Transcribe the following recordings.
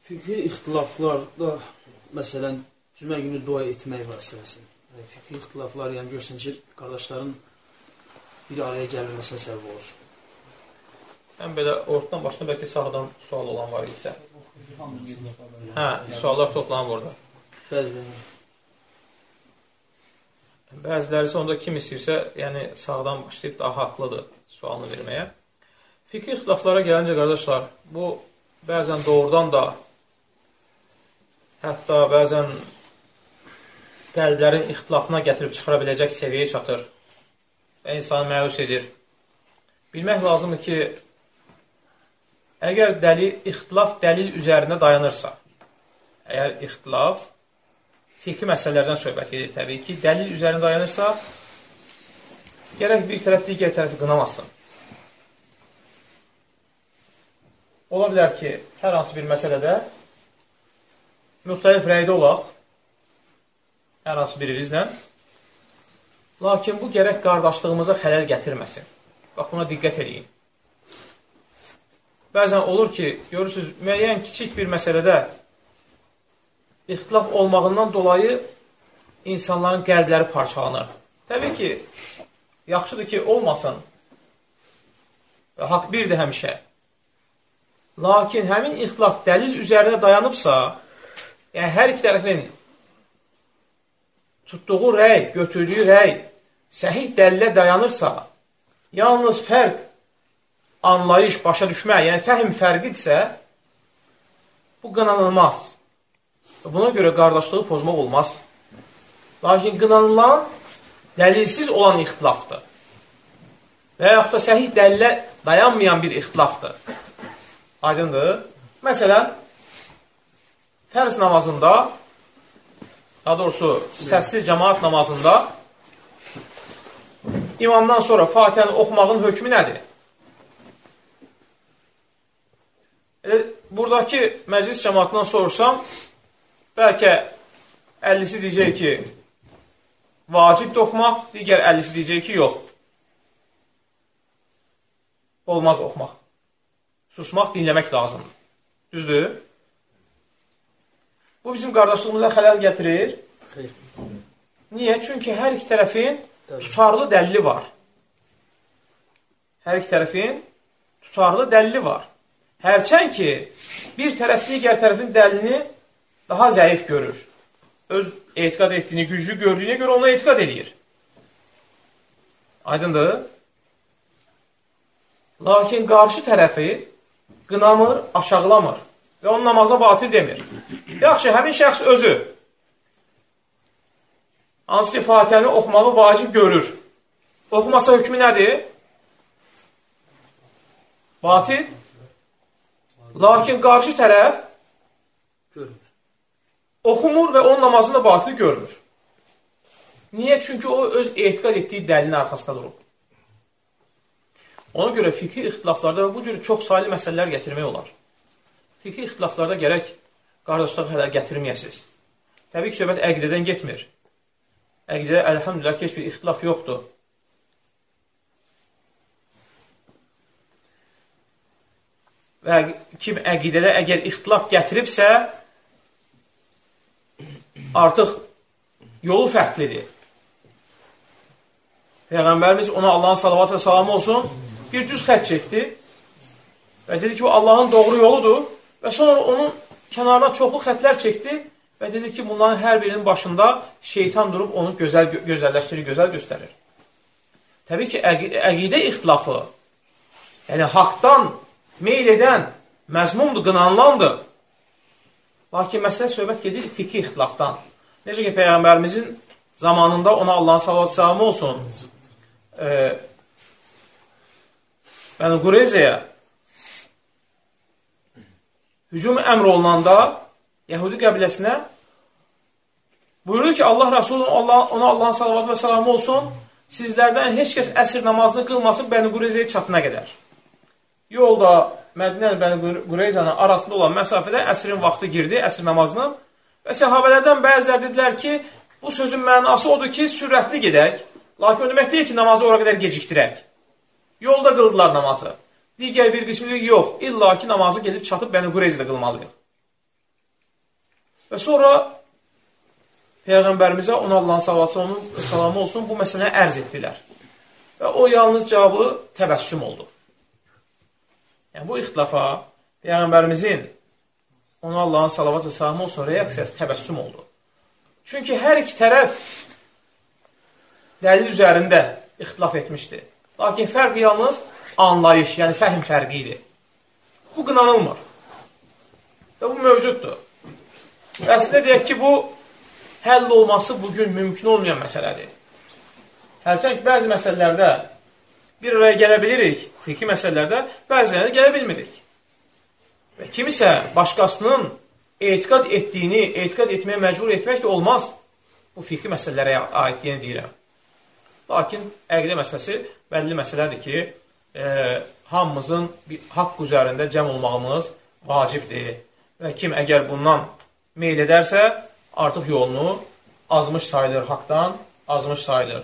Fikri ixtilaflarda, məsələn, cümə günü dua etmək vasitəsi. Fikri ixtilaflar, yəni görsən ki, qardaşların bir araya gəlməsinə səbəb olur. Ən belə ortadan başına bəlkə sağdan sual olan var isə. Suallar toplanıb orada. Bəziləri isə onda kim istəyirsə, yəni sağdan başlayıb daha haqlıdır sualını verməyə. Fikri ixtilaflara gəlincə, qardaşlar, bu bəzən doğrudan da, hətta bəzən qəlblərin ixtilafına gətirib çıxara biləcək səviyyəyə çatır və insanı məyus edir. Bilmək lazımdır ki, əgər ixtilaf dəlil üzərində dayanırsa, əgər ixtilaf fikri məsələlərdən söhbət edir, təbii ki, dəlil üzərində dayanırsa, gərək bir tərəf digər tərəfi qınamasın. Ola bilər ki, hər hansı bir məsələdə müxtəlif rəydə olaq, hər hansı birimizlə, lakin bu gərək qardaşlığımıza xələl gətirməsin. Bax, buna diqqət edin. Bəzən olur ki, görürsünüz, müəyyən kiçik bir məsələdə ixtilaf olmağından dolayı insanların qəlbləri parçalanır. Təbii ki, yaxşıdır ki, olmasın və haqq birdir həmişə. Lakin həmin ixtilaf dəlil üzərində dayanıbsa, yəni hər iki tərəfin tutduğu rəy, götürdüyü rəy səhih dəlilə dayanırsa, yalnız fərq, anlayış, başa düşmək, yəni fəhm fərqidirsə, bu qınanılmaz. Buna görə qardaşlığı pozmaq olmaz. Lakin qınanılan dəlilsiz olan ixtilafdır. Və yaxud da səhih dəlilə dayanmayan bir ixtilafdır. Aydındır. Məsələn, fərz namazında, daha doğrusu səsli cəmaat namazında imamdan sonra Fatihəni oxumağın hökmü nədir? Buradakı məclis cəmaatından sorursam, bəlkə 50-si deyəcək ki, vacibdir oxumaq, digər 50-si deyəcək ki, yox. Olmaz oxumaq. Susmaq, dinləmək lazımdır. Düzdür? Bu bizim qardaşlığımıza xələl gətirir. Niyə? Çünki hər iki tərəfin tutarlı dəlili var. Hər iki tərəfin tutarlı dəlili var. Hərçən ki, bir tərəf digər tərəfin dəlilini daha zəif görür. Öz etiqad etdiyini, güclü gördüyünə görə ona etiqad edir. Aydındır? Lakin qarşı tərəfi qınamır, aşağılamır və onun namaza batil demir. Yaxşı, həmin şəxs özü hansı ki, Fatihəni oxumağı vacib görür. Oxumasa hökmü nədir? Batil. Lakin qarşı tərəf oxumur və onun namazını da batil görmür. Niyə? Çünki o öz etiqad etdiyi dəlilin arxasında durub. Ona görə fikri ixtilaflarda və bu cür çox sayılı məsələlər gətirmək olar. Fikri ixtilaflarda gərək qardaşlığı hələ gətirməyəsiniz. Təbii ki, söhbət əqidədən getmir. Əqidədə, əlhamdülillah ki, heç bir ixtilaf yoxdur. Və kim əqidədə əgər ixtilaf gətiribsə, artıq yolu fərqlidir. Peyğəmbərimiz ona Allahın salavat və salamı olsun, bir düz xət çəkdi və dedi ki, bu Allahın doğru yoludur və sonra onun kənarına çoxlu xətlər çəkdi və dedi ki, bunların hər birinin başında şeytan durub onu gözəlləşdirir, gözəl göstərir. Təbii ki, əqidə ixtilafı, yəni haqdan meyl edən məzmundur, qınanılandır. Lakin məsələ söhbət gedir fikri ixtilafdan. Necə ki, Peyğəmbərimizin zamanında ona Allahın salavat salamı olsun, Bəni Qureyzəyə hücum əmr olunanda Yəhudi qəbiləsinə buyurur ki, Allah Rasulü ona Allahın salavat və salamı olsun, sizlərdən heç kəs əsr namazını qılmasın Bəni Qureyzəyə çatına qədər. Yolda Mədinə ilə Bəni Qureyzənin arasında olan məsafədə əsrin vaxtı girdi, əsr namazının və səhabələrdən bəzilər dedilər ki, bu sözün mənası odur ki, sürətli gedək, lakin o demək deyil ki, namazı ora qədər gecikdirək. Yolda qıldılar namazı. Digər bir qismi deyir, yox, illa ki, namazı gedib çatıb Bəni Qureyzədə qılmalıyıq. Və sonra Peyğəmbərimizə, ona Allahın salamı olsun, bu məsələni ərz etdilər. Və o yalnız cavabı təbəssüm oldu. Yəni, bu ixtilafa Peyğəmbərimizin, ona Allahın salavat və salamı olsun, reaksiyası təbəssüm oldu. Çünki hər iki tərəf dəlil üzərində ixtilaf etmişdi. Lakin fərq yalnız anlayış, yəni fəhm fərqi idi. Bu qınanılmır. Və bu mövcuddur. Və əslində deyək ki, bu həll olması bugün mümkün olmayan məsələdir. Hərçənd bəzi məsələlərdə bir araya gələ bilirik, fiki məsələlərdə bəzilərdə gələ bilmirik. Və kimisə başqasının etiqad etdiyini, etiqad etməyə məcbur etmək də olmaz. Bu fiki məsələlərə aidliyini deyirəm. Lakin əqidə məsələsi bəlli məsələdir ki, hamımızın bir haqq üzərində cəm olmağımız vacibdir. Və kim əgər bundan meyl edərsə, artıq yolunu azmış sayılır, haqdan azmış sayılır.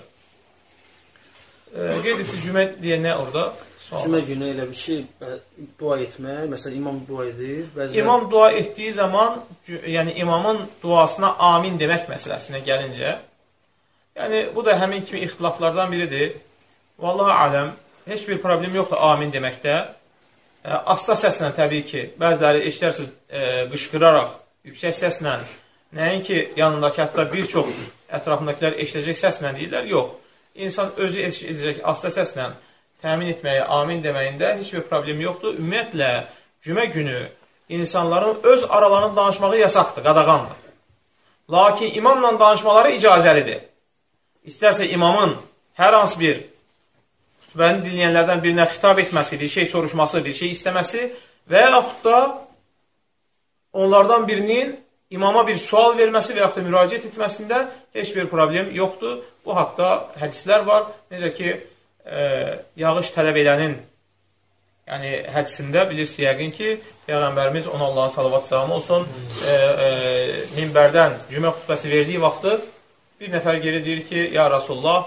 Qeyd etdi, cümə deyə nə orada? Cümə günü elə bir şey, dua etmək, məsələn, imam dua edir. İmam dua etdiyi zaman, yəni imamın duasına amin demək məsələsinə gəlincə, yəni bu da həmin kimi ixtilaflardan biridir. Vallahi aləm, heç bir problem yoxdur amin deməkdə. Asta səslə təbii ki, bəziləri eşidərsiniz qışqıraraq, yüksək səslə, nəinki yanındakı hətta bir çox ətrafındakilər eşidəcək səslə deyirlər, yox. İnsan özü eşidəcək asta səslə təmin etməyə, amin deməyində heç bir problem yoxdur. Ümumiyyətlə, cümə günü insanların öz aralarını danışmağı yasaqdır, qadağandır. Lakin imamla danışmaları icazəlidir. İstərsə imamın hər hansı bir xütbəni dinləyənlərdən birinə xitab etməsi, bir şey soruşması, bir şey istəməsi və yaxud da onlardan birinin imama bir sual verməsi və yaxud da müraciət etməsində heç bir problem yoxdur. Bu haqda hədislər var. Necə ki, yağış tələb edənin hədisində bilirsiniz yəqin ki, Peyğəmbərimiz, ona Allahın salavat salamı olsun, minbərdən cümə xutbəsi verdiyi vaxtı bir nəfər geri deyir ki, ya Rasulullah,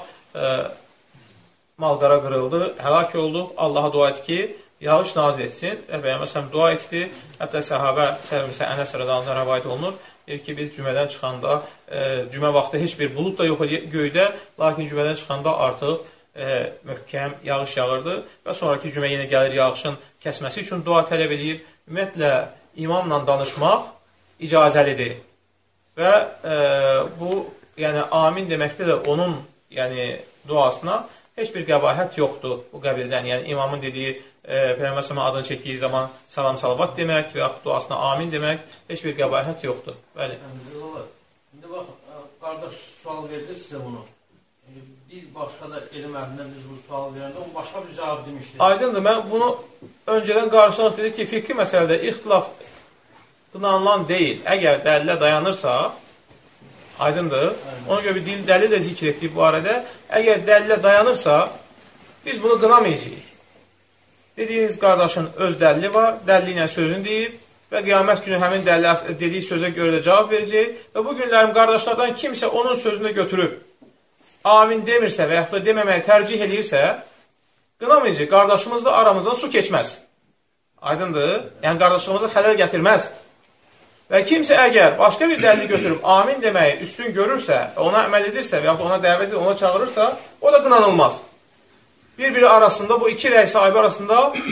mal-qara qırıldı, həlak olduq, Allaha dua et ki, yağış nazil etsin. Peyğəmbər dua etdi. Hətta səhabə səhvimizə Ənəs rəziyallahu anhu rəvayət olunur. Deyir ki, biz cümədən çıxanda, cümə vaxtı heç bir bulud da yox göydə, lakin cümədən çıxanda artıq möhkəm yağış yağırdı və sonraki cümə yenə gəlir yağışın kəsməsi üçün dua tələb edir. Ümumiyyətlə, imamla danışmaq icazəlidir və bu, yəni amin deməkdə də onun duasına heç bir qəbahət yoxdur bu qəbildən. Yəni imamın dediyi, Peyğəmbər adını çəkdiyi zaman salam salavat demək və yaxud duasına amin demək heç bir qəbahət yoxdur. Bəli. İndi bax, qardaş sual verdi sizə bunu. Bir başqa da elm əhlindən biz bu sual verəndə, o başqa bir cavab demişdi. Aydındır, mən bunu öncədən qarşılanıb dedik ki, fikri məsələdə ixtilaf qınanılan deyil. Əgər dəlilə dayanırsa, aydındır, ona görə bir dəlil də zikr etdik bu arada. Əgər dəlilə dayanırsa, biz bunu qınamayacağıq. Dediyiniz qardaşın öz dəlili var, dəlili ilə sözünü deyib və qiyamət günü həmin dəlili dediyi sözə görə də cavab verəcək və bu günlərim qardaşlardan kimsə onun sözünü götürüb amin demirsə və yaxud da deməməyi tərcih edirsə, qınamayacaq, qardaşımızla aramızdan su keçməz. Aydındır? Yəni, qardaşlığımıza xələl gətirməz. Və kimsə əgər başqa bir dəlili götürüb amin deməyi üstün görürsə, ona əməl edirsə və yaxud ona dəvət edir, ona çağırırsa, o da qınanılmaz. Bir-biri arasında, bu iki rəy sahibi arasında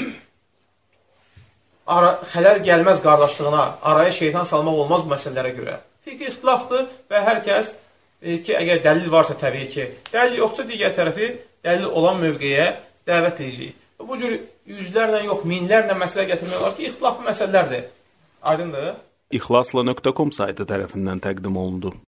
xələl gəlməz qardaşlığına, araya şeytan salmaq olmaz bu məsələlərə görə. Fikri ixtilafdır və hər kəs ki, əgər dəlil varsa təbii ki, dəlil yoxsa digər tərəfi dəlil olan mövqeyə dəvət edəcək. Bu cür yüzlərlə yox, minlərlə məsələ gətirmək olar ki, ixtilaflı məsələlərdir. Aydındır? İxlasla.com saytı tərəfindən təqdim olundu.